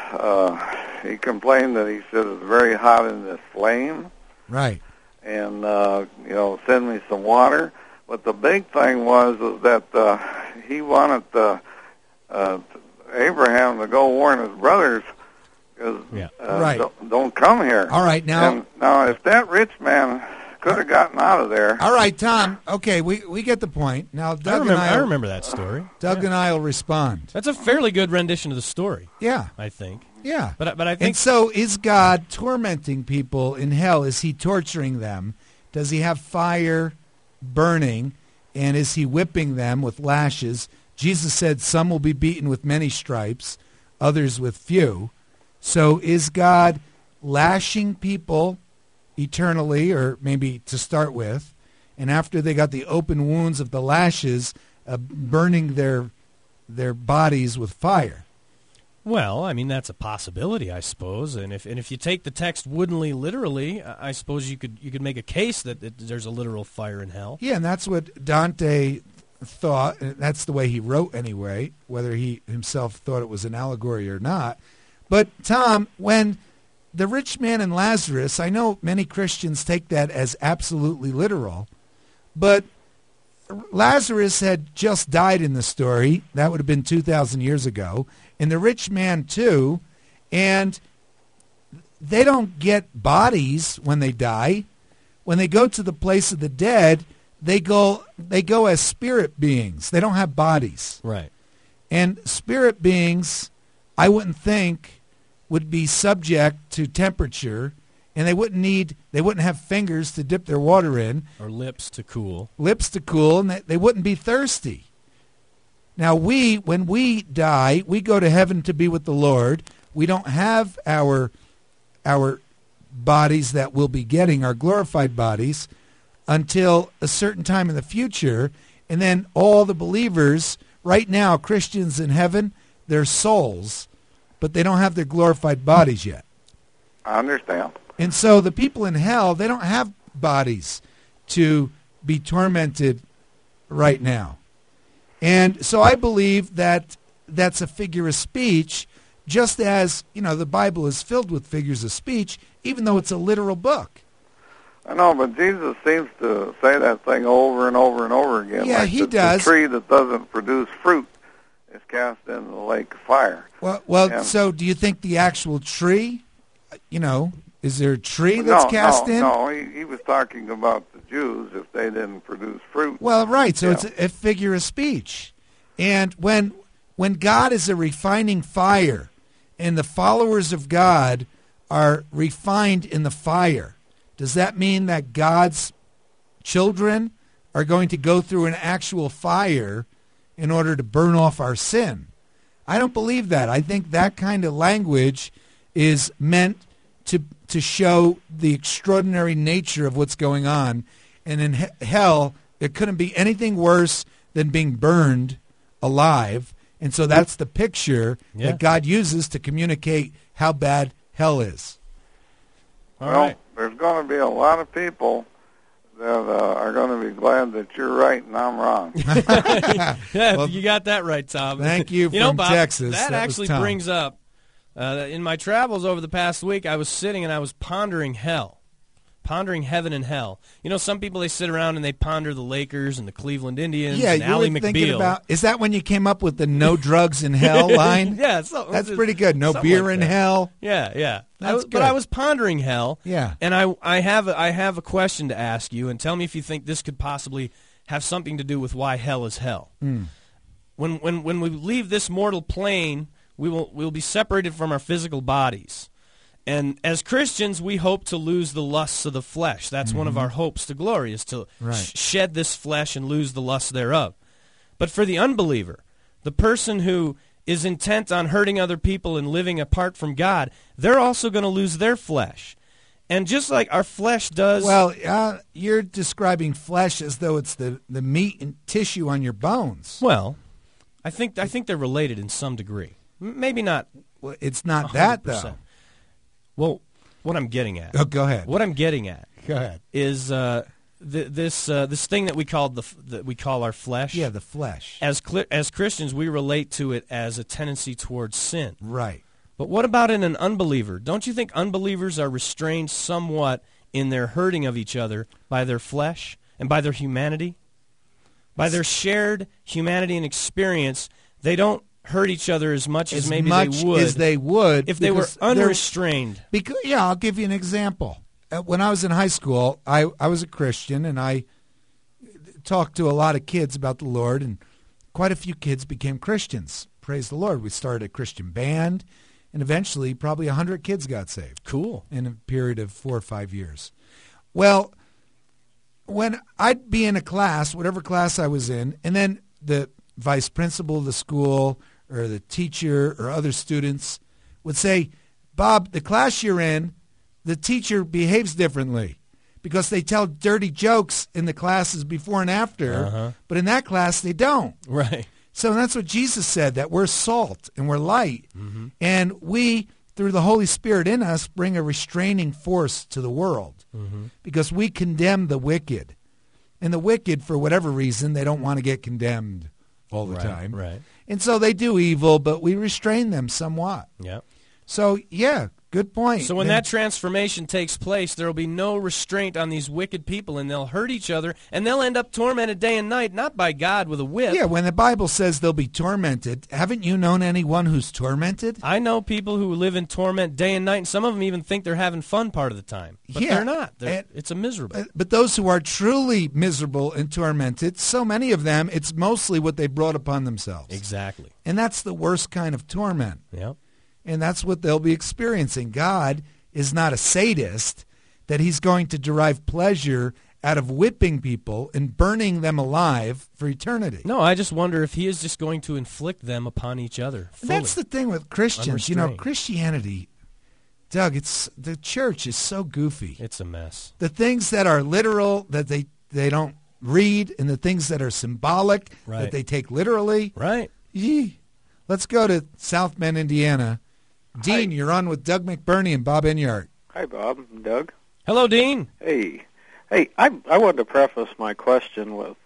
uh, he complained that he said it's very hot in this flame, Right. and uh, you know, send me some water. But the big thing was is that uh, he wanted uh, uh, Abraham to go warn his brothers, because Yeah. uh, Right. don't, don't come here. All right, now- and now if that rich man could have gotten out of there, All right, Tom. Okay, we we get the point. Now, I Doug remember, and I, I remember that story. Doug Yeah. and I will respond. That's a fairly good rendition of the story, Yeah. I think. Yeah. But I- but I think And so, is God tormenting people in hell? Is he torturing them? Does he have fire burning? And is he whipping them with lashes? Jesus said some will be beaten with many stripes, others with few. So is God lashing people eternally, or maybe to start with, and after they got the open wounds of the lashes, uh, burning their their bodies with fire? Well, I mean that's a possibility, I suppose. And if and if you take the text woodenly literally, I I suppose you could you could make a case that, that there's a literal fire in hell. Yeah, and that's what Dante thought. And that's the way he wrote anyway, whether he himself thought it was an allegory or not. But, Tom, when the rich man and Lazarus, I know many Christians take that as absolutely literal, but Lazarus had just died in the story. That would have been two thousand years ago. And the rich man, too. And they don't get bodies when they die. When they go to the place of the dead, they go they go as spirit beings. They don't have bodies. Right. And spirit beings, I wouldn't think, would be subject to temperature, and they wouldn't need they wouldn't have fingers to dip their water in, Or lips to cool. lips to cool, and they, they wouldn't be thirsty. Now we, when we die, we go to heaven to be with the Lord. We don't have our our bodies that we'll be getting, our glorified bodies, until a certain time in the future. And then all the believers, right now, Christians in heaven, they're souls, but they don't have their glorified bodies yet. I understand. And so the people in hell, they don't have bodies to be tormented right now. And so I believe that that's a figure of speech, just as, you know, the Bible is filled with figures of speech, even though it's a literal book. I know, but Jesus seems to say that thing over and over and over again. Yeah, like he the, does. The tree that doesn't produce fruit is cast into the lake of fire. Well, well, Yeah. so do you think the actual tree, you know, is there a tree that's no, cast no, in? No, he, he was talking about the Jews if they didn't produce fruit. Well, right. So Yeah. it's a, a figure of speech. And when when God is a refining fire and the followers of God are refined in the fire, does that mean that God's children are going to go through an actual fire in order to burn off our sin? I don't believe that. I think that kind of language is meant to to show the extraordinary nature of what's going on. And in he- hell, it couldn't be anything worse than being burned alive. And so that's the picture Yeah. that God uses to communicate how bad hell is. All well, right. there's going to be a lot of people that uh, are going to be glad that you're right and I'm wrong. Yeah, Well, you got that right, Tom. thank you You know, from Bob, Texas. That, That was actually Tom. brings up, uh, in my travels over the past week, I was sitting and I was pondering hell, pondering heaven and hell. You know, some people, they sit around and they ponder the Lakers and the Cleveland Indians Yeah, and you Ally were thinking McBeal. about, is that when you came up with the no drugs in hell line? Yeah, so, That's pretty good. No something beer like in that. hell. Yeah, yeah. I That's was- good. But I was pondering hell. Yeah. And I, I have, a, I have a question to ask you, and tell me if you think this could possibly have something to do with why hell is hell. Mm. When, when, when we leave this mortal plane, we will, we will be separated from our physical bodies. And as Christians, we hope to lose the lusts of the flesh. That's one of our hopes to glory, is to Right. sh- shed this flesh and lose the lusts thereof. But for the unbeliever, the person who is intent on hurting other people and living apart from God, they're also going to lose their flesh. And just like our flesh does... Well, uh, you're describing flesh as though it's the, the meat and tissue on your bones. Well, I think I think they're related in some degree. M- Maybe not Well, it's not one hundred that, percent. though. Well, what I'm getting at... Oh, go ahead. What I'm getting at Go ahead. is uh, th- this uh, this thing that we call the f- that we call our flesh. Yeah, the flesh. As cli- as Christians, we relate to it as a tendency towards sin. Right. But what about in an unbeliever? Don't you think unbelievers are restrained somewhat in their hurting of each other by their flesh and by their humanity? By their shared humanity and experience, they don't hurt each other as much as, As maybe much they would as they would if they were because they're- unrestrained. Because, yeah, I'll give you an example. Uh, When I was in high school, I, I was a Christian, and I talked to a lot of kids about the Lord, and quite a few kids became Christians. Praise the Lord. We started a Christian band, and eventually probably one hundred kids got saved Cool. in a period of four or five years. Well, when I'd be in a class, whatever class I was in, and then the vice principal of the school or the teacher or other students would say, Bob, the class you're in, the teacher behaves differently because they tell dirty jokes in the classes before and after, Uh-huh. but in that class they don't. Right. So that's what Jesus said, that we're salt and we're light. Mm-hmm. And we, through the Holy Spirit in us, bring a restraining force to the world Mm-hmm. because we condemn the wicked. And the wicked, for whatever reason, they don't want to get condemned all the Right, time. right. And so they do evil, but we restrain them somewhat. Yeah. So, yeah, good point. So when Then- that transformation takes place, there will be no restraint on these wicked people, and they'll hurt each other, and they'll end up tormented day and night, not by God with a whip. Yeah, when the Bible says they'll be tormented, haven't you known anyone who's tormented? I know people who live in torment day and night, and some of them even think they're having fun part of the time. But Yeah, they're not. They're, and- it's a miserable. But- But those who are truly miserable and tormented, so many of them, it's mostly what they brought upon themselves. Exactly. And that's the worst kind of torment. Yep. And that's what they'll be experiencing. God is not a sadist, that he's going to derive pleasure out of whipping people and burning them alive for eternity. No, I just wonder if he is just going to inflict them upon each other fully. That's the thing with Christians. You know, Unrestrained. Christianity, Doug, it's the church is so goofy. It's a mess. The things that are literal that they, they don't read, and the things that are symbolic Right. that they take literally. Right. Yee. Let's go to South Bend, Indiana. Dean, you're on with Doug McBurney and Bob Enyart. Hi, Bob. I'm Doug. Hello, Dean. Hey. Hey, I, I wanted to preface my question with,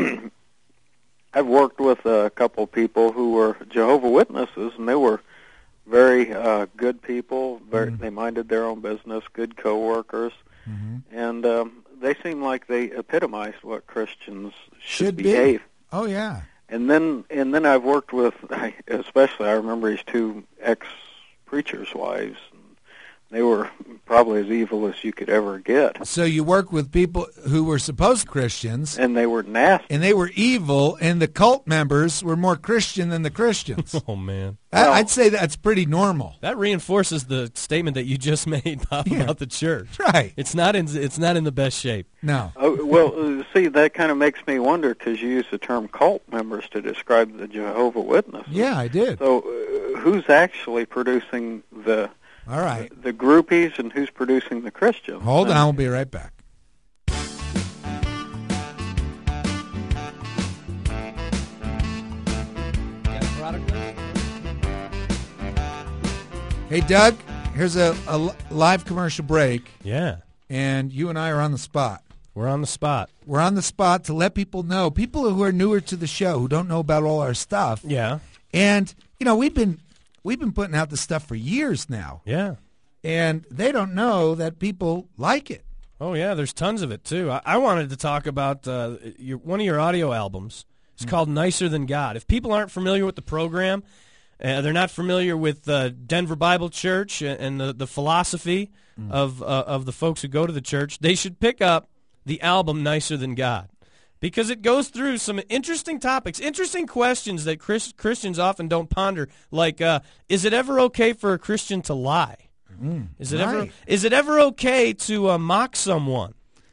I've worked with a couple people who were Jehovah's Witnesses, and they were very uh, good people. Very, Mhm. They minded their own business, good coworkers, Mhm. and um, they seemed like they epitomized what Christians should, Should be. behave. Oh, yeah. And then, and then I've worked with, especially I remember these two ex-preachers' wives. And they were probably as evil as you could ever get, So you work with people who were supposed Christians, and they were nasty. and they were evil, and the cult members were more Christian than the Christians. Oh, man. I, Well- I'd say that's pretty normal. That reinforces the statement that you just made, Bob, Yeah. about the church. Right. It's not in it's not in the best shape. No. Oh, well, uh, see, that kind of makes me wonder because you use the term cult members to describe the Jehovah's Witnesses. Yeah, I did. So, uh, who's actually producing the All right. the groupies, and who's producing the Christians? Hold on. And- I'll be right back. Hey, Doug, here's a, a li- live commercial break, Yeah. and you and I are on the spot. We're on the spot. We're on the spot to let people know, people who are newer to the show, who don't know about all our stuff. Yeah. And, you know, we've been we've been putting out this stuff for years now, Yeah. and they don't know that people like it. Oh, yeah, there's tons of it, too. I, I wanted to talk about uh, your, one of your audio albums. It's called Nicer Than God. If people aren't familiar with the program, uh, they're not familiar with uh, Denver Bible Church and, and the, the philosophy of, uh, of the folks who go to the church, they should pick up the album Nicer Than God, because it goes through some interesting topics, interesting questions that Chris, Christians often don't ponder, like, uh, is it ever okay for a Christian to lie? Is it ever right. is it ever okay to uh, mock someone?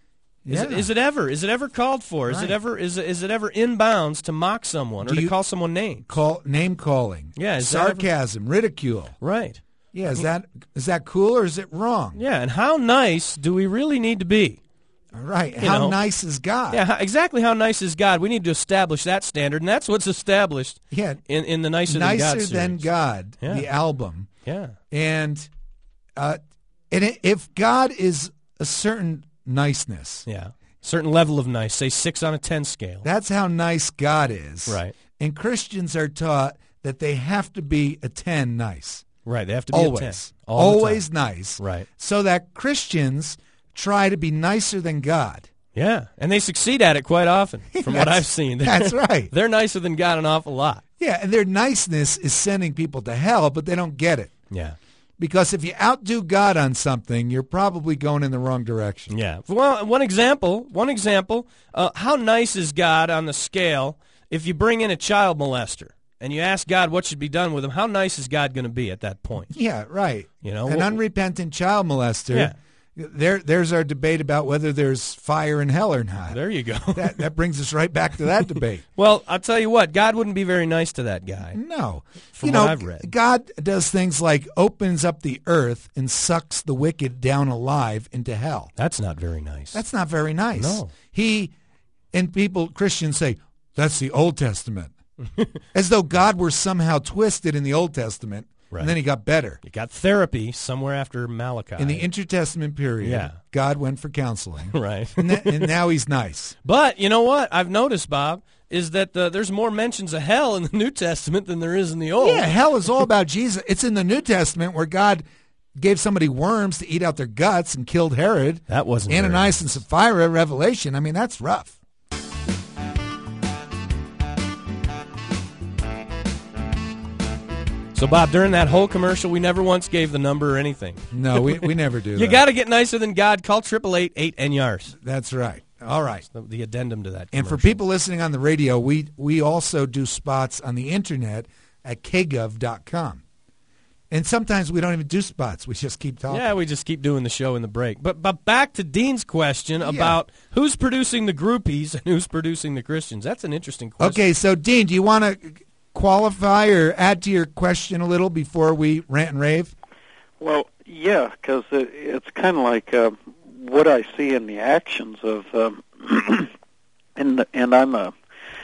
Is, Yeah. it, is it ever? Is it ever called for? Is Right. it ever? Is it, is it ever in bounds to mock someone or Do to you- call someone names? Call name calling. Yeah, is that ever- sarcasm, ridicule. Right. Yeah, is that is that cool or is it wrong? Yeah, and how nice do we really need to be? All right. You How know. nice is God? Yeah, how, exactly how nice is God? We need to establish that standard, and that's what's established Yeah. in, in the Nicer, Nicer Than God Than series. God, Yeah. the album. Yeah. And uh, and i- if God is a certain niceness, Yeah. Certain level of nice, say six on a ten scale. that's how nice God is. Right. And Christians are taught that they have to be a ten nice. Right. They have to be Always. a ten. All the Always time. nice. Right. So that Christians try to be nicer than God. Yeah, and they succeed at it quite often, from what That's- I've seen. that's right. They're nicer than God an awful lot. Yeah, and their niceness is sending people to hell, but they don't get it. Yeah. Because if you outdo God on something, you're probably going in the wrong direction. Yeah. Well, one example, one example, uh, how nice is God on the scale if you bring in a child molester and you ask God what should be done with him? How nice is God going to be at that point? Yeah, right. You know, An well- unrepentant child molester. Yeah. There, there's our debate about whether there's fire in hell or not. There you go. That, that brings us right back to that debate. Well, I'll tell you what, God wouldn't be very nice to that guy. No. From you know, what I've read. God does things like opens up the earth and sucks the wicked down alive into hell. That's not very nice. That's not very nice. No. He, and people, Christians say, that's the Old Testament. As though God were somehow twisted in the Old Testament, Right. and then he got better. You got therapy somewhere after Malachi. In the intertestament period, Yeah. God went for counseling. Right. and, that, and now he's nice. But you know what I've noticed, Bob, is that uh, there's more mentions of hell in the New Testament than there is in the Old. Yeah, hell is all about Jesus. It's in the New Testament where God gave somebody worms to eat out their guts and killed Herod. That wasn't very Ananias nice. and Sapphira, Revelation. I mean, that's rough. So, Bob, during that whole commercial, we never once gave the number or anything. No, we, we never do You that. got to get nicer than God. Call triple eight eight N Y A R S. That's right. All right. The, the addendum to that. And for commercial. people listening on the radio, we we also do spots on the internet at k gov dot com. And sometimes we don't even do spots. We just keep talking. Yeah, we just keep doing the show in the break. But but back to Dean's question about who's producing the groupies and who's producing the Christians. That's an interesting question. Okay, so Dean, do you want to qualify or add to your question a little before we rant and rave? Well, yeah, because it, it's kind of like uh, what I see in the actions of, um, and and I'm a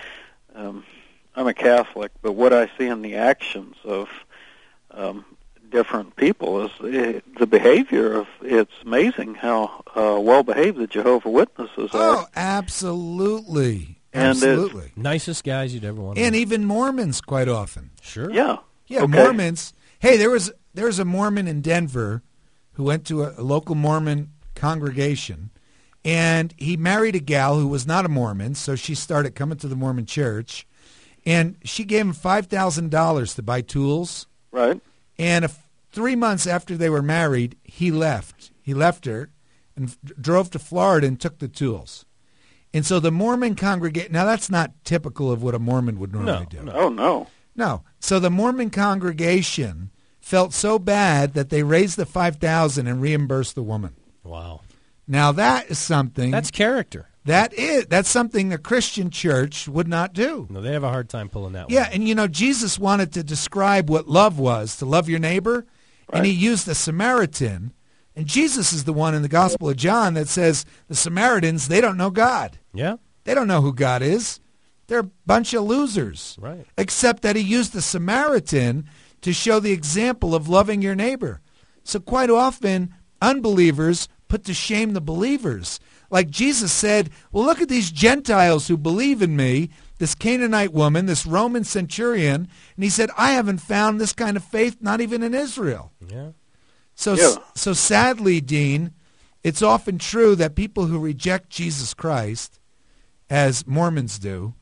um, I'm a Catholic, but what I see in the actions of um, different people is it, the behavior of. It's amazing how uh, well behaved the Jehovah's Witnesses Oh, are. absolutely. And it- Absolutely. Nicest guys you'd ever want to And meet. even Mormons quite often. Sure. Yeah, Yeah, okay. Mormons. Hey, there was there was a Mormon in Denver who went to a, a local Mormon congregation, and he married a gal who was not a Mormon, so she started coming to the Mormon church, and she gave him five thousand dollars to buy tools. Right. And if, three months after they were married, he left. He left her and f- drove to Florida and took the tools. And so the Mormon congregation, now that's not typical of what a Mormon would normally do. no. Oh no. No. So the Mormon congregation felt so bad that they raised the five thousand dollars and reimbursed the woman. Wow. Now that is something That's character. that is that's something a Christian church would not do. No, they have a hard time pulling that Yeah, one. and you know Jesus wanted to describe what love was, to love your neighbor, and he used the Samaritan. And Jesus is the one in the Gospel of John that says the Samaritans, they don't know God. Yeah. They don't know who God is. They're a bunch of losers. Right. Except that he used the Samaritan to show the example of loving your neighbor. So quite often, unbelievers put to shame the believers. Like Jesus said, well, look at these Gentiles who believe in me, this Canaanite woman, this Roman centurion. And he said, I haven't found this kind of faith, not even in Israel. Yeah. So, Yeah. so sadly, Dean, it's often true that people who reject Jesus Christ, as Mormons do,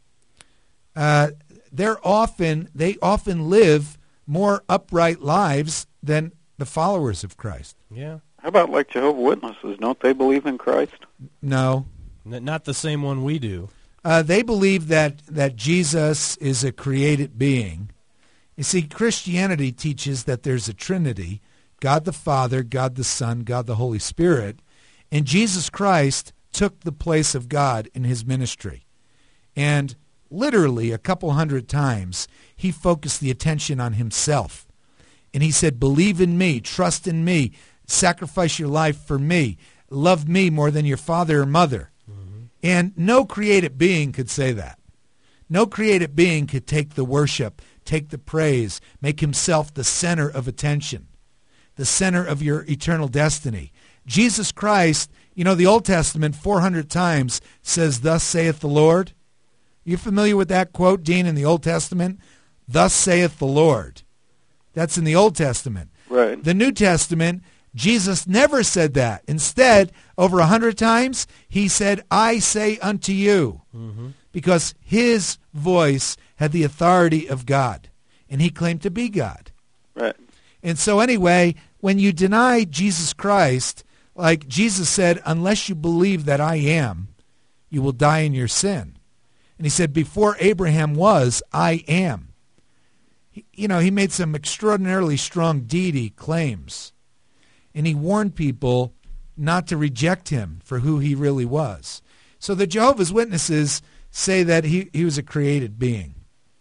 uh, they're often they often live more upright lives than the followers of Christ. Yeah. How about like Jehovah's Witnesses? Don't they believe in Christ? No, N- not the same one we do. uh, they believe that that Jesus is a created being. You see, Christianity teaches that there's a Trinity: God the Father, God the Son, God the Holy Spirit, and Jesus Christ took the place of God in his ministry. And literally a couple hundred times, he focused the attention on himself. And he said, believe in me, trust in me, sacrifice your life for me, love me more than your father or mother. Mm-hmm. And no created being could say that. No created being could take the worship, take the praise, make himself the center of attention, the center of your eternal destiny. Jesus Christ, you know, the Old Testament four hundred times says, thus saith the Lord. You familiar with that quote, Dean, in the Old Testament? Thus saith the Lord. That's in the Old Testament. Right. The New Testament, Jesus never said that. Instead, over a hundred times, he said, I say unto you, mm-hmm. because his voice had the authority of God, and he claimed to be God. Right. And so anyway, when you deny Jesus Christ, like Jesus said, unless you believe that I am, you will die in your sin. And he said, before Abraham was, I am. He, you know, he made some extraordinarily strong deity claims. And he warned people not to reject him for who he really was. So the Jehovah's Witnesses say that he, he was a created being.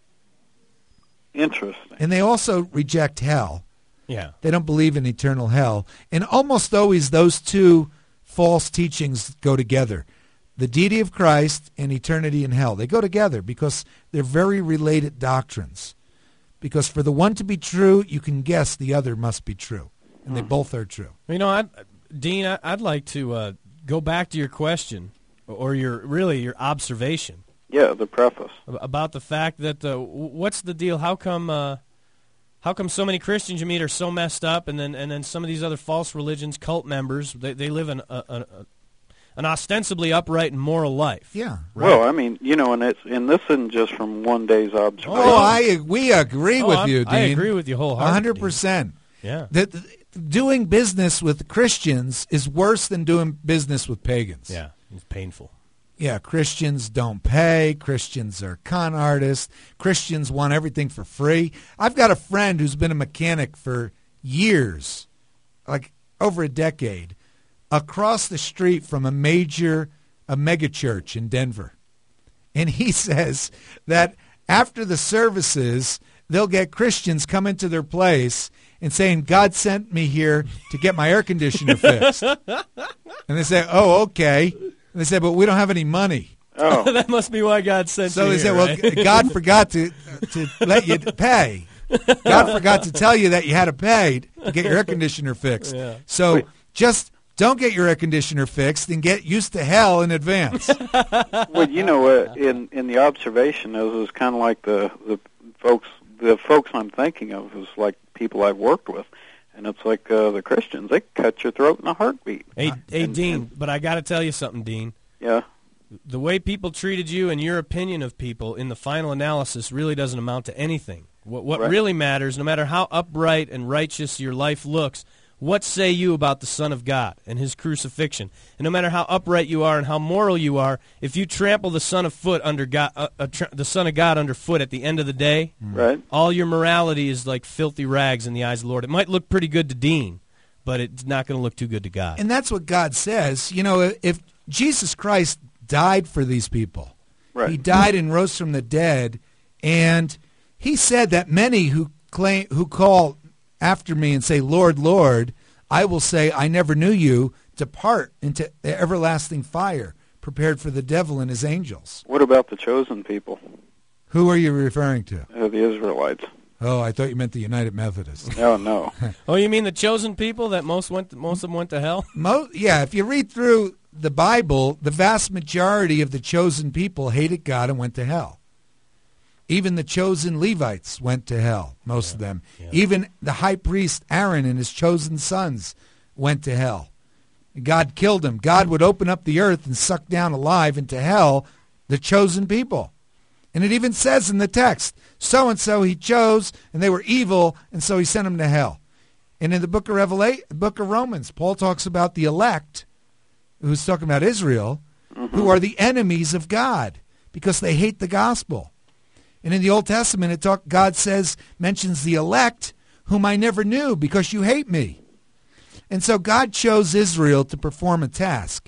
Interesting. And they also reject hell. Yeah. They don't believe in eternal hell. And almost always those two false teachings go together. The deity of Christ and eternity in hell. They go together because they're very related doctrines. Because for the one to be true, you can guess the other must be true. And they both are true. You know, I'd, Dean, I- I'd like to uh, go back to your question, or your really your observation. Yeah, the preface. About the fact that, uh, what's the deal? How come uh, how come so many Christians you meet are so messed up, and then and then some of these other false religions, cult members, they, they live an, a, a, an ostensibly upright and moral life. Yeah. Right? Well, I mean, you know, and it's and this isn't just from one day's observation. Oh, I we agree Oh, with I'm- you, Dean. I agree with you wholeheartedly. one hundred percent. Yeah. That doing business with Christians is worse than doing business with pagans. Yeah, it's painful. Yeah, Christians don't pay. Christians are con artists. Christians want everything for free. I've got a friend who's been a mechanic for years, like over a decade, across the street from a major, a mega church in Denver. And he says that after the services, they'll get Christians come into their place and saying, God sent me here to get my air conditioner fixed. And they say, oh, okay. And they say, but we don't have any money. Oh, That must be why God sent So you they here, say, well, right? g- God forgot to to let you pay. God forgot to tell you that you had to pay to get your air conditioner fixed. Yeah. So Wait. just don't get your air conditioner fixed and get used to hell in advance. well, you know, uh, in in the observation, it was kind of like the the folks the folks I'm thinking of is like people I've worked with, and it's like uh, the Christians. They cut your throat in a heartbeat. Hey, hey, and- Dean, and- but I got to tell you something, Dean. Yeah. The way people treated you and your opinion of people in the final analysis really doesn't amount to anything. What, what Right. really matters, no matter how upright and righteous your life looks, what say you about the Son of God and his crucifixion? And no matter how upright you are and how moral you are, if you trample the Son of foot under God, uh, uh, tra- the Son of God underfoot at the end of the day, Right. all your morality is like filthy rags in the eyes of the Lord. It might look pretty good to Dean, but it's not going to look too good to God. And that's what God says. You know, if Jesus Christ died for these people, Right. he died and rose from the dead, and he said that many who claim who call after me and say, Lord, Lord, I will say, I never knew you. Depart into the everlasting fire prepared for the devil and his angels. What about the chosen people, Who are you referring to? uh, the Israelites? Oh, I thought you meant the United Methodists. Oh no. Oh, you mean the chosen people that most went, most of them went to hell? Mo- yeah, if you read through the Bible, the vast majority of the chosen people hated God and went to hell. Even the chosen Levites went to hell, most of them. yeah. Even the high priest Aaron and his chosen sons went to hell. God killed them. God would open up the earth and suck down alive into hell the chosen people. And it even says in the text, so-and-so he chose, and they were evil, and so he sent them to hell. And in the book of Revelation, the book of Romans, Paul talks about the elect, who's talking about Israel, who are the enemies of God because they hate the gospel. And in the Old Testament, it talk, God says, mentions the elect, whom I never knew because you hate me. And so God chose Israel to perform a task.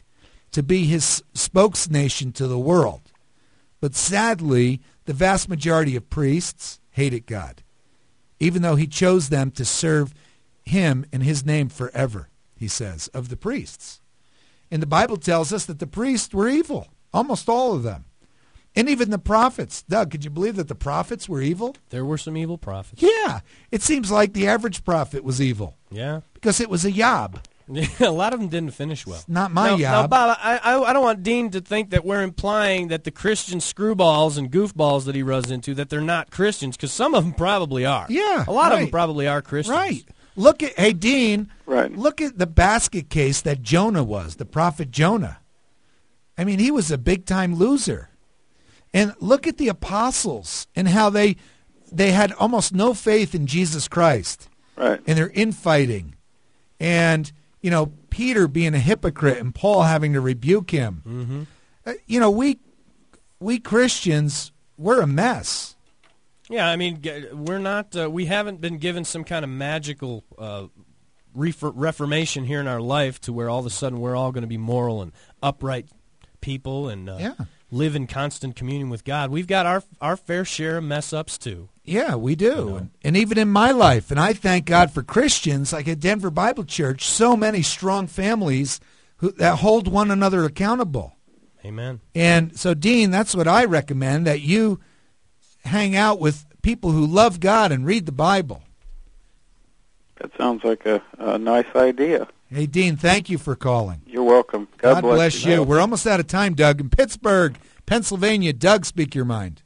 to be his spokesnation to the world. But sadly, the vast majority of priests hated God, even though he chose them to serve him in his name forever, he says, of the priests. And the Bible tells us that the priests were evil, almost all of them. And even the prophets. Doug, could you believe that the prophets were evil? There were some evil prophets. Yeah. It seems like the average prophet was evil Yeah. because it was a yob. A lot of them didn't finish well. Not my now, yob. Now, Bob, I, I, I don't want Dean to think that we're implying that the Christian screwballs and goofballs that he runs into, that they're not Christians, because some of them probably are. Yeah, A lot of them right. probably are Christians. Right. Look at, hey, Dean, Right. look at the basket case that Jonah was, the prophet Jonah. I mean, he was a big-time loser. And look at the apostles and how they they had almost no faith in Jesus Christ. Right. And they're infighting. And, you know, Peter being a hypocrite and Paul having to rebuke him. Mm-hmm. Uh, you know, we we Christians, we're a mess. Yeah, I mean, g- we're not. Uh, we haven't been given some kind of magical uh, refor- reformation here in our life to where all of a sudden we're all going to be moral and upright people and uh, Yeah. live in constant communion with God. We've got our our fair share of mess ups too. Yeah, we do. And, and even in my life, and I thank God for Christians, like at Denver Bible Church, so many strong families who, that hold one another accountable. Amen. And so, Dean, that's what I recommend, that you hang out with people who love God and read the Bible. That sounds like a, a nice idea. Hey, Dean, thank you for calling. You're welcome. God, God bless you. you. We're almost out of time, Doug. In Pittsburgh, Pennsylvania, Doug, speak your mind.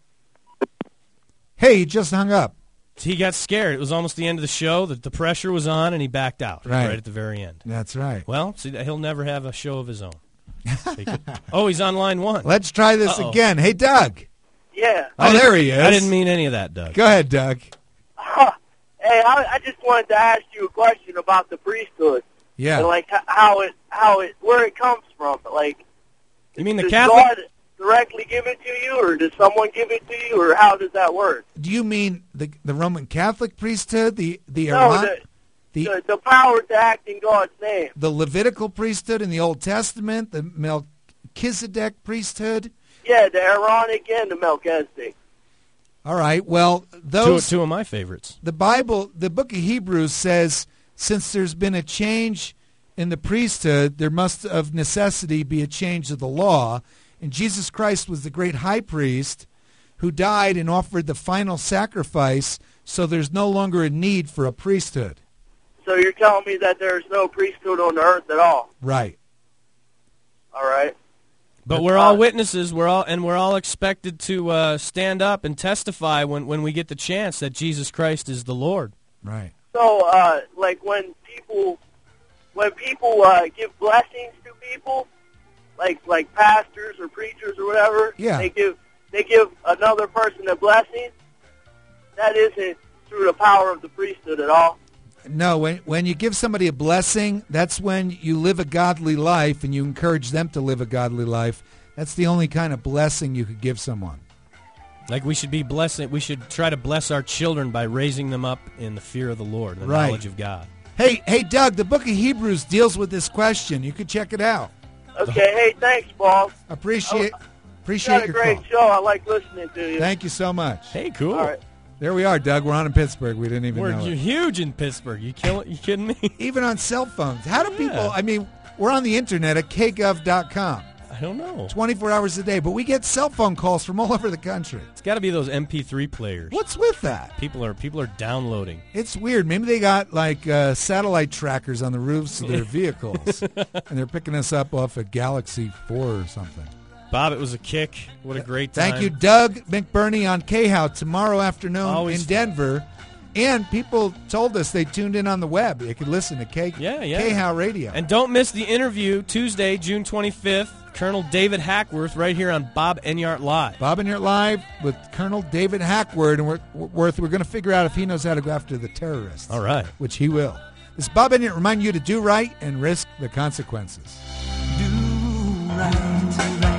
Hey, he just hung up. He got scared. It was almost the end of the show. The, the pressure was on, and he backed out Right. right at the very end. That's right. Well, see, he'll never have a show of his own. He could- oh, he's on line one. Let's try this Uh-oh. again. Hey, Doug. Yeah. Oh, there he is. I didn't mean any of that, Doug. Go ahead, Doug. Hey, I, I just wanted to ask you a question about the priesthood. Yeah. And, like, h- how it, how it, where it comes from. Like, You mean the does Catholic? God directly give it to you, or does someone give it to you, or how does that work? Do you mean the the Roman Catholic priesthood, the the No, Aaron- the, the, the, the power to act in God's name. the Levitical priesthood in the Old Testament, the Melchizedek priesthood? Yeah, the Aaronic and the Melchizedek. All right. Well, Two, those two of my favorites. the Bible, the book of Hebrews says, since there's been a change in the priesthood, there must of necessity be a change of the law. And Jesus Christ was the great high priest who died and offered the final sacrifice, so there's no longer a need for a priesthood. So you're telling me that there's no priesthood on the earth at all? Right. All right. But we're all witnesses. We're all and we're all expected to uh, stand up and testify when, when we get the chance that Jesus Christ is the Lord. Right. So, uh, like when people, when people uh, give blessings to people, like like pastors or preachers or whatever, Yeah. they give they give another person a blessing. That isn't through the power of the priesthood at all. No, when when you give somebody a blessing, that's when you live a godly life and you encourage them to live a godly life. That's the only kind of blessing you could give someone. Like we should be blessing. We should try to bless our children by raising them up in the fear of the Lord, the Right. knowledge of God. Hey, hey, Doug, the book of Hebrews deals with this question. You could check it out. Okay, hey, thanks, Paul. Appreciate You appreciate got a your great call. show. I like listening to you. Thank you so much. Hey, cool. All right. There we are, Doug. We're on in Pittsburgh. We didn't even We're know you're it. huge in Pittsburgh. You kill You kidding me? Even on cell phones. How do Yeah. people, I mean, we're on the internet at k gov dot com, I don't know. twenty-four hours a day, but we get cell phone calls from all over the country. It's got to be those M P three players. What's with that? People are people are downloading. It's weird. Maybe they got like uh, satellite trackers on the roofs of their vehicles, and they're picking us up off a Galaxy four or something. Bob, it was a kick. What a great time. Thank you, Doug McBurney on K-How tomorrow afternoon Always in fun. Denver. And people told us they tuned in on the web. They could listen to K- Yeah, yeah. K-How Radio. And don't miss the interview Tuesday, June twenty-fifth. Colonel David Hackworth right here on Bob Enyart Live. Bob and You're Live with Colonel David Hackworth, and we're, Worth. We're going to figure out if he knows how to go after the terrorists. All right. Which he will. This is Bob Enyart remind you to do right and risk the consequences. Do right, right.